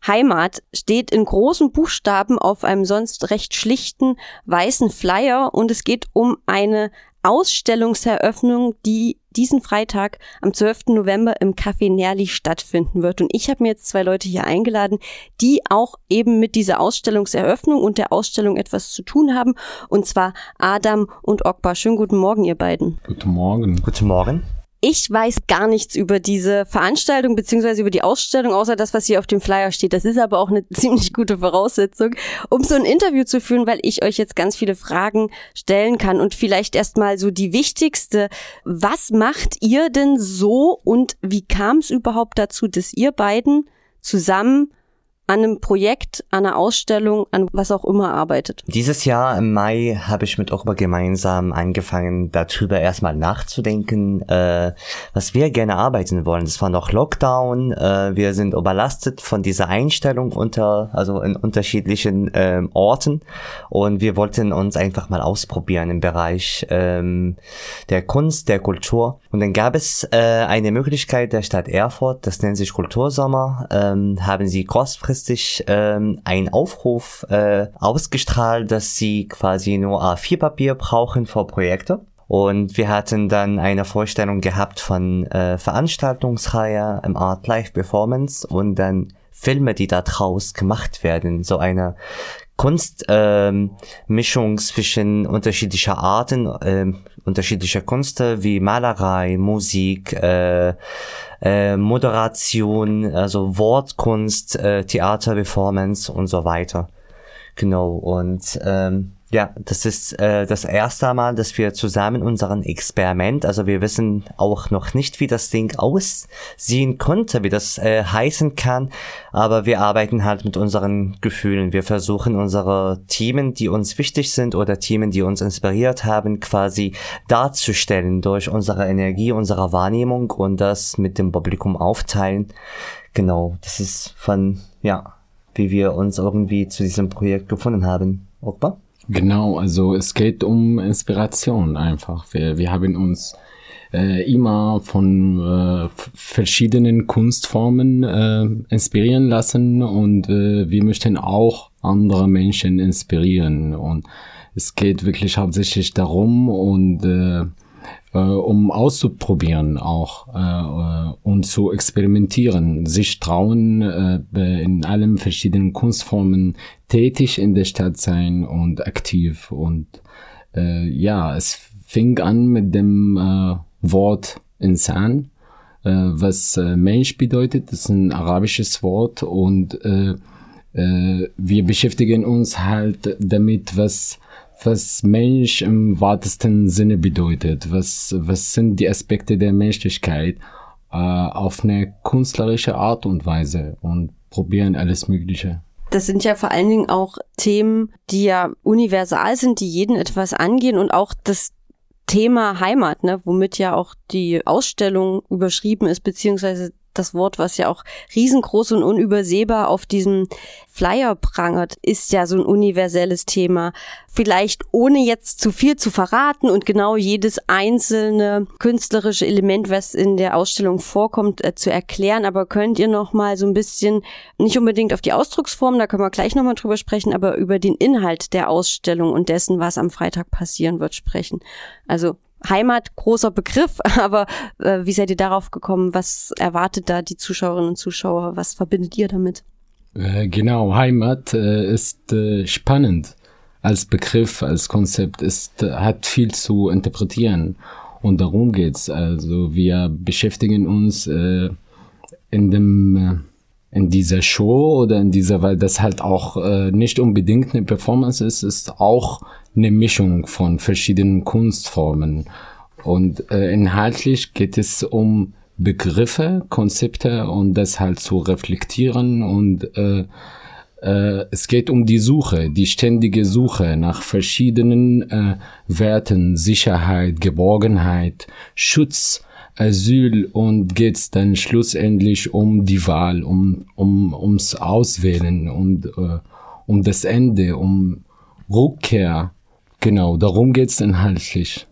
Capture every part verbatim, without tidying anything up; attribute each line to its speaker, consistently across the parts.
Speaker 1: Heimat steht in großen Buchstaben auf einem sonst recht schlichten weißen Flyer und es geht um eine Ausstellungseröffnung, die diesen Freitag am zwölften November im Café Nerli stattfinden wird. Und ich habe mir jetzt zwei Leute hier eingeladen, die auch eben mit dieser Ausstellungseröffnung und der Ausstellung etwas zu tun haben. Und zwar Adam und Ogba. Schönen guten Morgen, ihr beiden.
Speaker 2: Guten Morgen.
Speaker 3: Guten Morgen.
Speaker 1: Ich weiß gar nichts über diese Veranstaltung beziehungsweise über die Ausstellung, außer das, was hier auf dem Flyer steht. Das ist aber auch eine ziemlich gute Voraussetzung, um so ein Interview zu führen, weil ich euch jetzt ganz viele Fragen stellen kann. Und vielleicht erstmal so die wichtigste. Was macht ihr denn so und wie kam es überhaupt dazu, dass ihr beiden zusammen an einem Projekt, an einer Ausstellung, an was auch immer arbeitet?
Speaker 3: Dieses Jahr im Mai habe ich mit Ogba gemeinsam angefangen, darüber erstmal nachzudenken, äh, was wir gerne arbeiten wollen. Das war noch Lockdown, äh, wir sind überlastet von dieser Einstellung unter, also in unterschiedlichen ähm, Orten und wir wollten uns einfach mal ausprobieren im Bereich ähm, der Kunst, der Kultur. Und dann gab es äh, eine Möglichkeit der Stadt Erfurt, das nennt sich Kultursommer, ähm, haben sie kurzfristig ähm, einen Aufruf äh, ausgestrahlt, dass sie quasi nur A vier Papier brauchen für Projekte. Und wir hatten dann eine Vorstellung gehabt von äh, Veranstaltungsreihe im Art Live Performance und dann Filme, die da draus gemacht werden. So eine Kunstmischung ähm, zwischen unterschiedlicher Arten, äh, unterschiedlicher Kunst wie Malerei, Musik, äh, äh, Moderation, also Wortkunst, äh, Theater, Performance und so weiter. Genau, und ähm, ja, das ist äh, das erste Mal, dass wir zusammen unseren Experiment, also wir wissen auch noch nicht, wie das Ding aussehen konnte, wie das äh, heißen kann, aber wir arbeiten halt mit unseren Gefühlen. Wir versuchen unsere Themen, die uns wichtig sind oder Themen, die uns inspiriert haben, quasi darzustellen durch unsere Energie, unsere Wahrnehmung und das mit dem Publikum aufteilen. Genau, das ist von, ja, wie wir uns irgendwie zu diesem Projekt gefunden haben. Ogba?
Speaker 2: Genau, also es geht um Inspiration einfach. Wir, wir haben uns äh, immer von äh, f- verschiedenen Kunstformen äh, inspirieren lassen und äh, wir möchten auch andere Menschen inspirieren. Und es geht wirklich hauptsächlich darum und äh, äh, um auszuprobieren auch äh, und zu experimentieren, sich trauen, äh, in allen verschiedenen Kunstformen tätig in der Stadt sein und aktiv. Und äh, ja, es fing an mit dem äh, Wort Insan, äh, was äh, Mensch bedeutet. Das ist ein arabisches Wort und äh, äh, wir beschäftigen uns halt damit, was was Mensch im weitesten Sinne bedeutet. Was was sind die Aspekte der Menschlichkeit äh, auf eine künstlerische Art und Weise und probieren alles Mögliche.
Speaker 1: Das sind ja vor allen Dingen auch Themen, die ja universal sind, die jeden etwas angehen und auch das Thema Heimat, ne, womit ja auch die Ausstellung überschrieben ist, beziehungsweise das Wort, was ja auch riesengroß und unübersehbar auf diesem Flyer prangert, ist ja so ein universelles Thema. Vielleicht ohne jetzt zu viel zu verraten und genau jedes einzelne künstlerische Element, was in der Ausstellung vorkommt, äh, zu erklären. Aber könnt ihr noch mal so ein bisschen, nicht unbedingt auf die Ausdrucksform, da können wir gleich noch mal drüber sprechen, aber über den Inhalt der Ausstellung und dessen, was am Freitag passieren wird, sprechen? Also Heimat, großer Begriff, aber äh, wie seid ihr darauf gekommen? Was erwartet da die Zuschauerinnen und Zuschauer? Was verbindet ihr damit?
Speaker 2: Äh, genau, Heimat äh, ist äh, spannend als Begriff, als Konzept. Es äh, hat viel zu interpretieren und darum geht's. Also wir beschäftigen uns äh, in dem äh, in dieser Show oder in dieser, weil das halt auch äh, nicht unbedingt eine Performance ist, ist auch eine Mischung von verschiedenen Kunstformen. Und äh, inhaltlich geht es um Begriffe, Konzepte und das halt zu reflektieren und äh, äh, es geht um die Suche, die ständige Suche nach verschiedenen äh, Werten, Sicherheit, Geborgenheit, Schutz, Asyl und geht's dann schlussendlich um die Wahl, um um ums Auswählen und äh, um das Ende, um Rückkehr. Genau, darum geht's inhaltlich.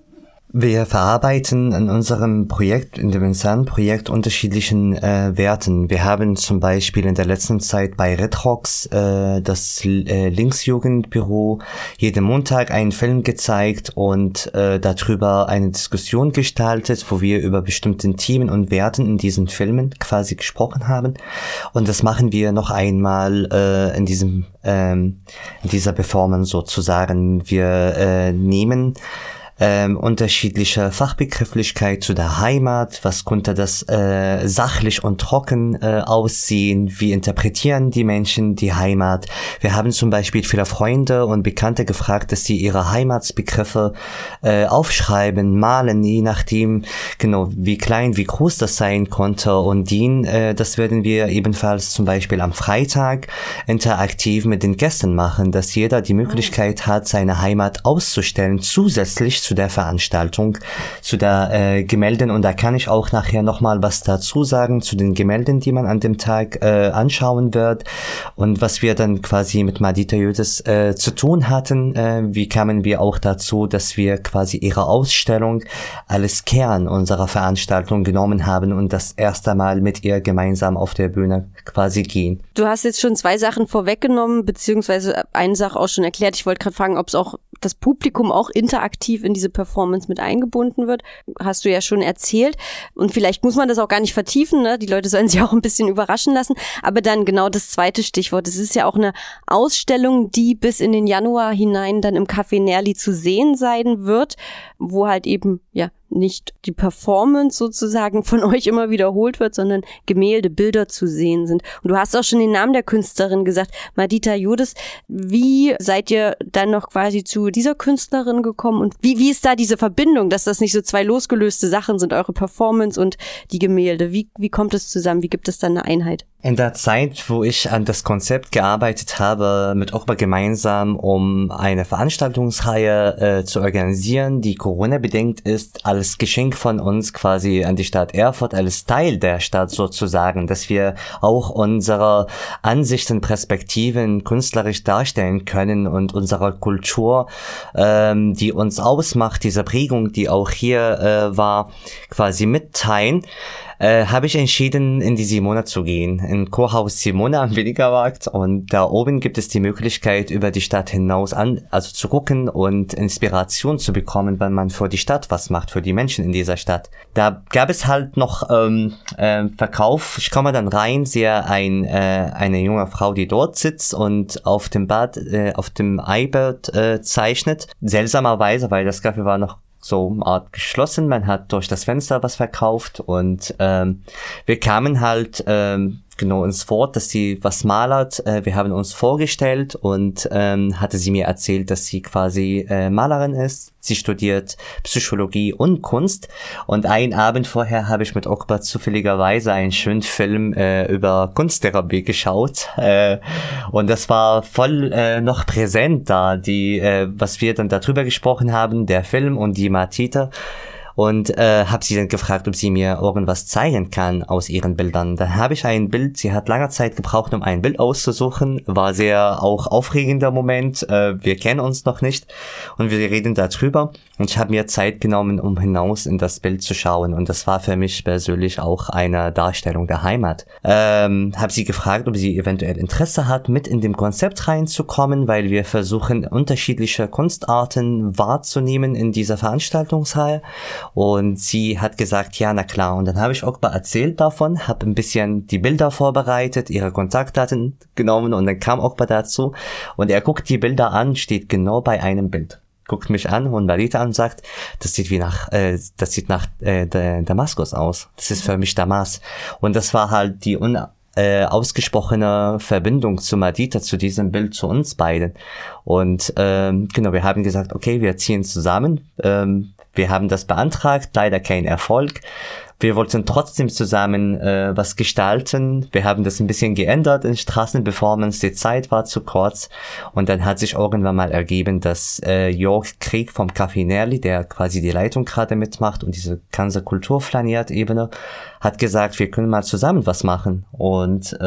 Speaker 3: Wir verarbeiten in unserem Projekt, in dem Insan-Projekt, unterschiedlichen äh, Werten. Wir haben zum Beispiel in der letzten Zeit bei Redrox, äh, das äh, Linksjugendbüro, jeden Montag einen Film gezeigt und äh, darüber eine Diskussion gestaltet, wo wir über bestimmte Themen und Werten in diesen Filmen quasi gesprochen haben. Und das machen wir noch einmal äh, in diesem ähm, in dieser Performance sozusagen. Wir äh, nehmen Ähm, unterschiedliche Fachbegrifflichkeit zu der Heimat, was konnte das äh, sachlich und trocken äh, aussehen, wie interpretieren die Menschen die Heimat. Wir haben zum Beispiel viele Freunde und Bekannte gefragt, dass sie ihre Heimatsbegriffe äh, aufschreiben, malen, je nachdem genau wie klein, wie groß das sein konnte, und den, äh, das werden wir ebenfalls zum Beispiel am Freitag interaktiv mit den Gästen machen, dass jeder die Möglichkeit hat, seine Heimat auszustellen, zusätzlich zu der Veranstaltung, zu der äh, Gemälden, und da kann ich auch nachher nochmal was dazu sagen, zu den Gemälden, die man an dem Tag äh, anschauen wird, und was wir dann quasi mit Madita Yildiz äh, zu tun hatten, äh, wie kamen wir auch dazu, dass wir quasi ihre Ausstellung als Kern unserer Veranstaltung genommen haben und das erste Mal mit ihr gemeinsam auf der Bühne quasi gehen.
Speaker 1: Du hast jetzt schon zwei Sachen vorweggenommen, beziehungsweise eine Sache auch schon erklärt. Ich wollte gerade fragen, ob es auch das Publikum auch interaktiv in diese Performance mit eingebunden wird. Hast du ja schon erzählt. Und vielleicht muss man das auch gar nicht vertiefen, ne? Die Leute sollen sich auch ein bisschen überraschen lassen. Aber dann genau das zweite Stichwort. Es ist ja auch eine Ausstellung, die bis in den Januar hinein dann im Café Nerli zu sehen sein wird, wo halt eben, ja, nicht die Performance sozusagen von euch immer wiederholt wird, sondern Gemälde, Bilder zu sehen sind. Und du hast auch schon den Namen der Künstlerin gesagt, Madita Yildiz. Wie seid ihr dann noch quasi zu dieser Künstlerin gekommen und wie, wie ist da diese Verbindung, dass das nicht so zwei losgelöste Sachen sind, eure Performance und die Gemälde? Wie, wie kommt es zusammen? Wie gibt es dann eine Einheit?
Speaker 3: In der Zeit, wo ich an das Konzept gearbeitet habe, mit Okba gemeinsam, um eine Veranstaltungsreihe äh, zu organisieren, die Corona-bedingt ist, als Geschenk von uns quasi an die Stadt Erfurt, als Teil der Stadt sozusagen, dass wir auch unsere Ansichten, Perspektiven künstlerisch darstellen können und unsere Kultur, ähm, die uns ausmacht, diese Prägung, die auch hier äh, war, quasi mitteilen. Äh, habe ich entschieden, in die Simona zu gehen, in Kurhaus Simona am Willigermarkt, und da oben gibt es die Möglichkeit, über die Stadt hinaus an, also zu gucken und Inspiration zu bekommen, wenn man für die Stadt was macht, für die Menschen in dieser Stadt. Da gab es halt noch ähm, äh, Verkauf. Ich komme dann rein, sehe ein, äh, eine junge Frau, die dort sitzt und auf dem Bad, äh, auf dem iPad äh, zeichnet. Seltsamerweise, weil das Café war noch so eine Art geschlossen, man hat durch das Fenster was verkauft, und ähm, wir kamen halt ähm, genau ins Wort, dass sie was malert. Äh, wir haben uns vorgestellt, und ähm, hatte sie mir erzählt, dass sie quasi äh, Malerin ist. Sie studiert Psychologie und Kunst, und einen Abend vorher habe ich mit Okba zufälligerweise einen schönen Film äh, über Kunsttherapie geschaut, äh, und das war voll äh, noch präsent da, die äh, was wir dann darüber gesprochen haben, der Film und die Madita. Und äh, habe sie dann gefragt, ob sie mir irgendwas zeigen kann aus ihren Bildern. Dann habe ich ein Bild, sie hat lange Zeit gebraucht, um ein Bild auszusuchen. War sehr auch aufregender Moment. Äh, wir kennen uns noch nicht und wir reden darüber. Und ich habe mir Zeit genommen, um hinaus in das Bild zu schauen. Und das war für mich persönlich auch eine Darstellung der Heimat. Ähm, habe sie gefragt, ob sie eventuell Interesse hat, mit in dem Konzept reinzukommen, weil wir versuchen, unterschiedliche Kunstarten wahrzunehmen in dieser Veranstaltungsreihe. Und sie hat gesagt, ja, na klar. Und dann habe ich Okba erzählt davon, habe ein bisschen die Bilder vorbereitet, ihre Kontaktdaten genommen, und dann kam Okba dazu. Und er guckt die Bilder an, steht genau bei einem Bild. Guckt mich an und Madita an und sagt, das sieht wie nach, äh, das sieht nach äh, Damaskus aus. Das ist für mich Damas. Und das war halt die un Äh, ausgesprochene Verbindung zu Madita, zu diesem Bild, zu uns beiden. Und ähm, genau, wir haben gesagt, okay, wir ziehen zusammen. Ähm, wir haben das beantragt, leider kein Erfolg. Wir wollten trotzdem zusammen äh, was gestalten. Wir haben das ein bisschen geändert in Straßenperformance. Die Zeit war zu kurz. Und dann hat sich irgendwann mal ergeben, dass äh, Jörg Krieg vom Café Nerli, der quasi die Leitung gerade mitmacht und diese ganze Kulturflaniert-Ebene, hat gesagt, wir können mal zusammen was machen. Und äh,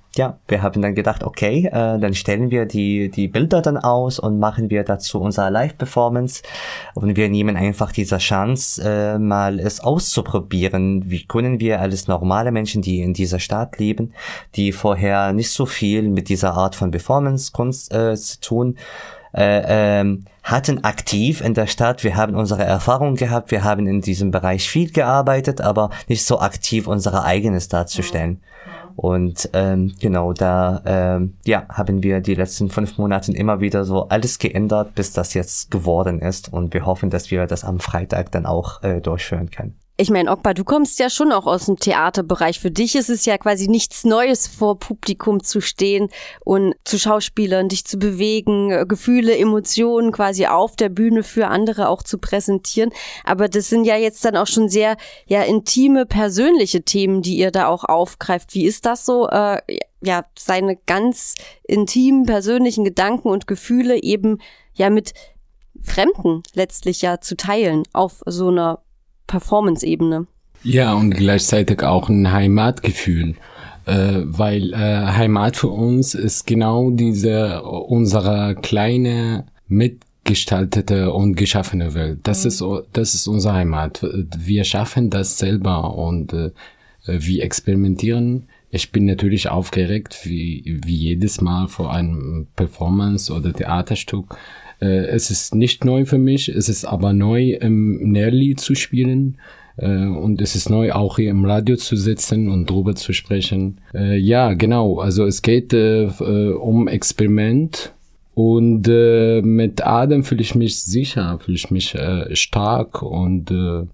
Speaker 3: ja, wir haben dann gedacht, okay, äh, dann stellen wir die die Bilder dann aus und machen wir dazu unsere Live-Performance und wir nehmen einfach diese Chance, äh, mal es auszuprobieren. Wie können wir als normale Menschen, die in dieser Stadt leben, die vorher nicht so viel mit dieser Art von Performance-Kunst äh, zu tun Äh, ähm, hatten aktiv in der Stadt. Wir haben unsere Erfahrung gehabt, wir haben in diesem Bereich viel gearbeitet, aber nicht so aktiv unsere eigenes darzustellen. Und ähm, genau, da ähm, ja haben wir die letzten fünf Monate immer wieder so alles geändert, bis das jetzt geworden ist. Und wir hoffen, dass wir das am Freitag dann auch äh, durchführen können.
Speaker 1: Ich meine, Okba, du kommst ja schon auch aus dem Theaterbereich. Für dich ist es ja quasi nichts Neues, vor Publikum zu stehen und zu Schauspielern, dich zu bewegen, Gefühle, Emotionen quasi auf der Bühne für andere auch zu präsentieren. Aber das sind ja jetzt dann auch schon sehr ja intime, persönliche Themen, die ihr da auch aufgreift. Wie ist das so, äh, ja, seine ganz intimen, persönlichen Gedanken und Gefühle eben ja mit Fremden letztlich ja zu teilen auf so einer Performance-Ebene.
Speaker 2: Ja, und gleichzeitig auch ein Heimatgefühl, äh, weil äh, Heimat für uns ist genau diese, unsere kleine, mitgestaltete und geschaffene Welt. Das mhm. ist, das ist unsere Heimat. Wir schaffen das selber und äh, wir experimentieren. Ich bin natürlich aufgeregt, wie, wie jedes Mal vor einem Performance oder Theaterstück. Es ist nicht neu für mich, es ist aber neu, im Nerli zu spielen und es ist neu, auch hier im Radio zu sitzen und drüber zu sprechen. Ja, genau, also es geht um Experiment und mit Adam fühle ich mich sicher, fühle ich mich stark und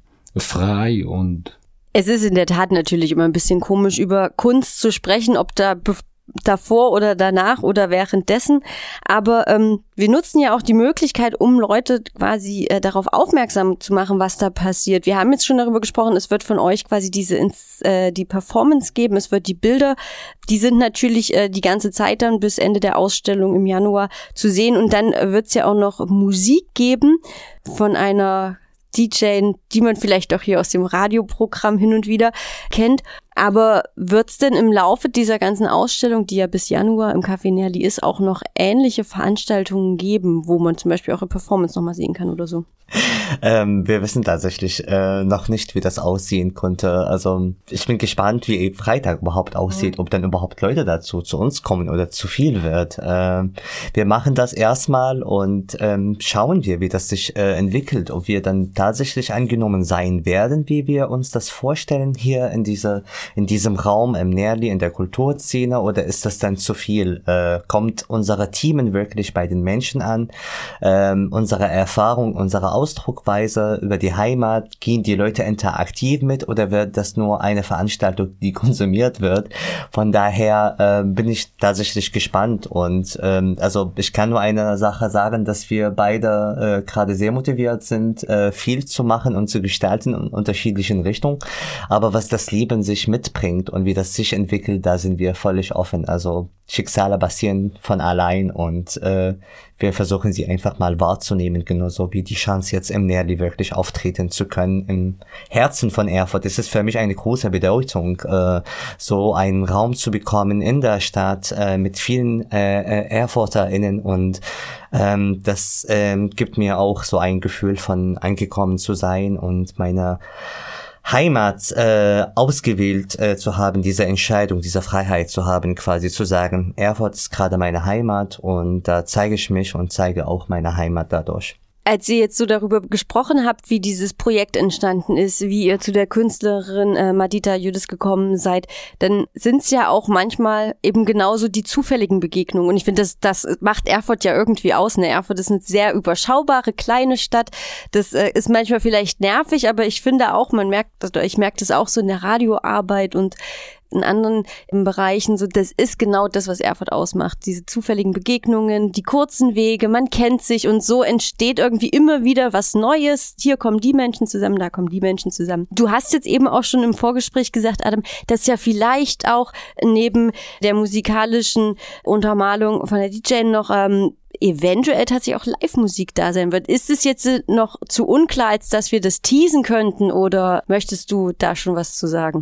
Speaker 2: frei und
Speaker 1: es ist in der Tat natürlich immer ein bisschen komisch, über Kunst zu sprechen, ob da be- davor oder danach oder währenddessen. Aber ähm, wir nutzen ja auch die Möglichkeit, um Leute quasi äh, darauf aufmerksam zu machen, was da passiert. Wir haben jetzt schon darüber gesprochen, es wird von euch quasi diese ins, äh, die Performance geben, es wird die Bilder, die sind natürlich äh, die ganze Zeit dann bis Ende der Ausstellung im Januar zu sehen. Und dann äh, wird es ja auch noch Musik geben von einer D J, die man vielleicht auch hier aus dem Radioprogramm hin und wieder kennt. Aber wird's denn im Laufe dieser ganzen Ausstellung, die ja bis Januar im Café Nerli ist, auch noch ähnliche Veranstaltungen geben, wo man zum Beispiel auch eine Performance nochmal sehen kann oder so?
Speaker 3: Ähm, wir wissen tatsächlich äh, noch nicht, wie das aussehen konnte. Also ich bin gespannt, wie Freitag überhaupt aussieht, ob dann überhaupt Leute dazu zu uns kommen oder zu viel wird. Ähm, wir machen das erstmal und ähm, schauen wir, wie das sich äh, entwickelt, ob wir dann tatsächlich angenommen sein werden, wie wir uns das vorstellen hier in dieser in diesem Raum im Nerli, in der Kulturszene, oder ist das dann zu viel? Äh, kommt unsere Team wirklich bei den Menschen an? Ähm, unsere Erfahrung, unsere Ausdruckweise über die Heimat, gehen die Leute interaktiv mit oder wird das nur eine Veranstaltung, die konsumiert wird? Von daher äh, bin ich tatsächlich gespannt und ähm, also ich kann nur eine Sache sagen, dass wir beide äh, gerade sehr motiviert sind, äh, viel zu machen und zu gestalten in unterschiedlichen Richtungen, aber was das Leben sich mitbringt und wie das sich entwickelt, da sind wir völlig offen. Also Schicksale passieren von allein und äh, wir versuchen sie einfach mal wahrzunehmen, genauso wie die Chance jetzt im Nerli wirklich auftreten zu können im Herzen von Erfurt. Es ist für mich eine große Bedeutung, äh, so einen Raum zu bekommen in der Stadt äh, mit vielen äh, ErfurterInnen und ähm, das ähm, gibt mir auch so ein Gefühl von angekommen zu sein und meine Heimat äh, ausgewählt äh, zu haben, diese Entscheidung, diese Freiheit zu haben, quasi zu sagen, Erfurt ist gerade meine Heimat und da zeige ich mich und zeige auch meine Heimat dadurch.
Speaker 1: Als ihr jetzt so darüber gesprochen habt, wie dieses Projekt entstanden ist, wie ihr zu der Künstlerin äh, Madita Yıldız gekommen seid, dann sind es ja auch manchmal eben genauso die zufälligen Begegnungen. Und ich finde, das, das macht Erfurt ja irgendwie aus. Ne? Erfurt ist eine sehr überschaubare, kleine Stadt. Das äh, ist manchmal vielleicht nervig, aber ich finde auch, man merkt, also ich merke das auch so in der Radioarbeit und in anderen Bereichen, so das ist genau das, was Erfurt ausmacht. Diese zufälligen Begegnungen, die kurzen Wege, man kennt sich und so entsteht irgendwie immer wieder was Neues. Hier kommen die Menschen zusammen, da kommen die Menschen zusammen. Du hast jetzt eben auch schon im Vorgespräch gesagt, Adam, dass ja vielleicht auch neben der musikalischen Untermalung von der D J noch ähm, eventuell tatsächlich auch Live-Musik da sein wird. Ist es jetzt noch zu unklar, als dass wir das teasen könnten oder möchtest du da schon was zu sagen?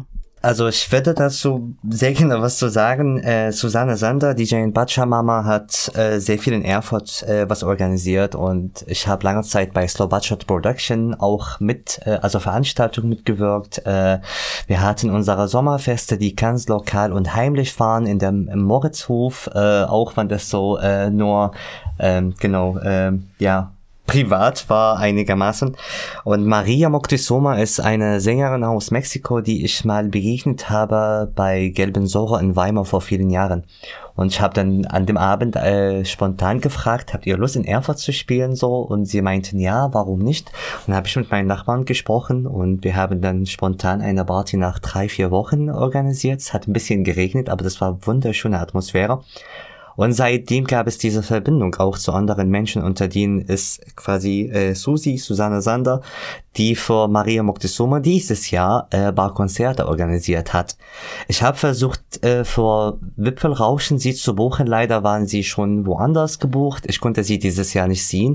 Speaker 3: Also ich würde dazu sehr gerne was zu sagen. Äh, Susanne Sander, D J in Pachamama, hat äh, sehr viel in Erfurt äh, was organisiert und ich habe lange Zeit bei Slow Butchert Production auch mit, äh, also Veranstaltungen mitgewirkt. Äh, wir hatten unsere Sommerfeste, die ganz lokal und heimlich waren in dem im Moritzhof, äh, auch wenn das so äh, nur, ähm, genau, äh, ja, privat war einigermaßen. Und Maria Moctezuma ist eine Sängerin aus Mexiko, die ich mal begegnet habe bei Gelben Sora in Weimar vor vielen Jahren. Und ich habe dann an dem Abend äh, spontan gefragt, habt ihr Lust in Erfurt zu spielen so? Und sie meinten, ja, warum nicht? Und dann habe ich mit meinen Nachbarn gesprochen und wir haben dann spontan eine Party nach drei, vier Wochen organisiert. Es hat ein bisschen geregnet, aber das war wunderschöne Atmosphäre. Und seitdem gab es diese Verbindung auch zu anderen Menschen, unter denen ist quasi äh, Susi, Susanne Sander, die für Maria Moctezuma dieses Jahr äh, Barkonzerte organisiert hat. Ich habe versucht, äh, für Wipfelrauschen sie zu buchen. Leider waren sie schon woanders gebucht. Ich konnte sie dieses Jahr nicht sehen.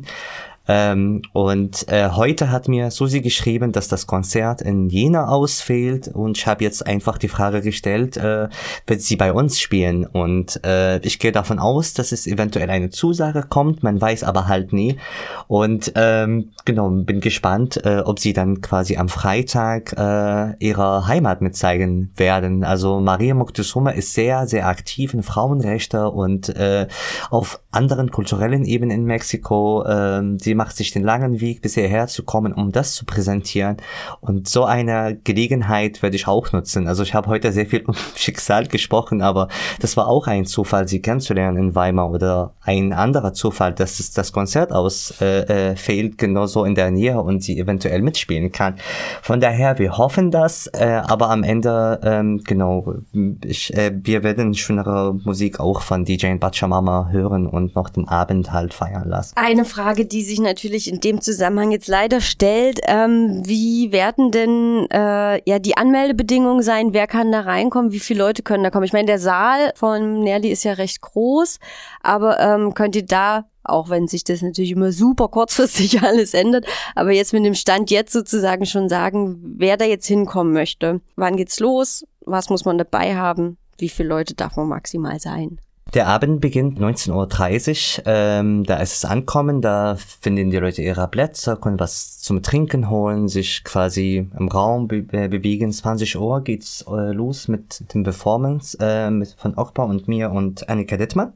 Speaker 3: Ähm, und äh, heute hat mir Susi geschrieben, dass das Konzert in Jena ausfällt und ich habe jetzt einfach die Frage gestellt, äh, wird sie bei uns spielen? Und äh, ich gehe davon aus, dass es eventuell eine Zusage kommt, man weiß aber halt nie. Und ähm, genau, bin gespannt, äh, ob sie dann quasi am Freitag äh, ihre Heimat mitzeigen werden. Also Maria Moctezuma ist sehr, sehr aktiv in Frauenrechte und äh, auf anderen kulturellen Ebenen in Mexiko. Äh, sie macht sich den langen Weg bis hierher zu kommen, um das zu präsentieren. Und so eine Gelegenheit werde ich auch nutzen. Also ich habe heute sehr viel um Schicksal gesprochen, aber das war auch ein Zufall, sie kennenzulernen in Weimar oder ein anderer Zufall, dass es das Konzert ausfällt, äh, äh, genauso in der Nähe und sie eventuell mitspielen kann. Von daher, wir hoffen das, äh, aber am Ende, ähm, genau, ich, äh, wir werden schönere Musik auch von D J in Pachamama hören und noch den Abend halt feiern lassen.
Speaker 1: Eine Frage, die sich natürlich in dem Zusammenhang jetzt leider stellt, ähm, wie werden denn äh, ja die Anmeldebedingungen sein? Wer kann da reinkommen? Wie viele Leute können da kommen? Ich meine, der Saal von Nerli ist ja recht groß, aber ähm, könnt ihr da, auch wenn sich das natürlich immer super kurzfristig alles ändert, aber jetzt mit dem Stand jetzt sozusagen schon sagen, wer da jetzt hinkommen möchte? Wann geht's los? Was muss man dabei haben? Wie viele Leute darf man maximal sein?
Speaker 3: Der Abend beginnt neunzehn Uhr dreißig, ähm, da ist es Ankommen, da finden die Leute ihre Plätze, können was zum Trinken holen, sich quasi im Raum be- bewegen. zwanzig Uhr geht's äh, los mit dem Performance äh, mit, von Okpa und mir und Annika Dittmann.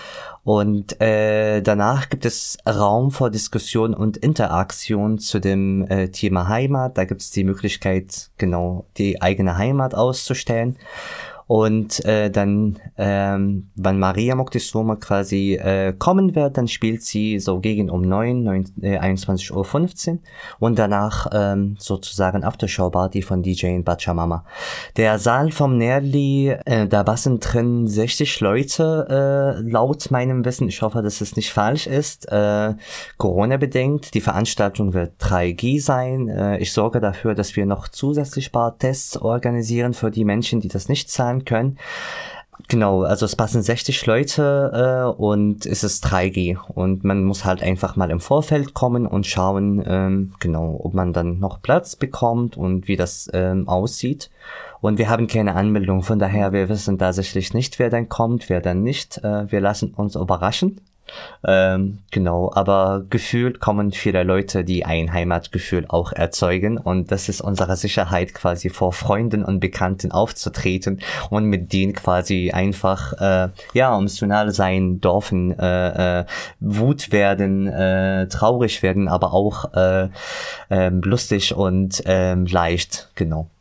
Speaker 3: Und äh, danach gibt es Raum für Diskussion und Interaktion zu dem äh, Thema Heimat. Da gibt es die Möglichkeit, genau die eigene Heimat auszustellen. Und äh, dann, ähm, wenn Maria Moctezuma quasi äh, kommen wird, dann spielt sie so gegen um neun, neun äh, einundzwanzig Uhr fünfzehn und danach ähm, sozusagen Aftershow-Party von D J in Pachamama. Der Saal vom Nerli, äh, da passen drin sechzig Leute, äh, laut meinem Wissen. Ich hoffe, dass es nicht falsch ist. Äh, Corona-bedingt. Die Veranstaltung wird drei G sein. Äh, ich sorge dafür, dass wir noch zusätzlich ein paar Tests organisieren für die Menschen, die das nicht zahlen können. Genau, also es passen sechzig Leute äh, und es ist drei G und man muss halt einfach mal im Vorfeld kommen und schauen, ähm, genau, ob man dann noch Platz bekommt und wie das ähm, aussieht. Und wir haben keine Anmeldung, von daher, wir wissen tatsächlich nicht, wer dann kommt, wer dann nicht. Äh, wir lassen uns überraschen. Ähm, genau, aber gefühlt kommen viele Leute, die ein Heimatgefühl auch erzeugen und das ist unsere Sicherheit quasi vor Freunden und Bekannten aufzutreten und mit denen quasi einfach äh, ja emotional sein dürfen, äh, äh, Wut werden, äh, traurig werden, aber auch äh, äh, lustig und äh, leicht, genau.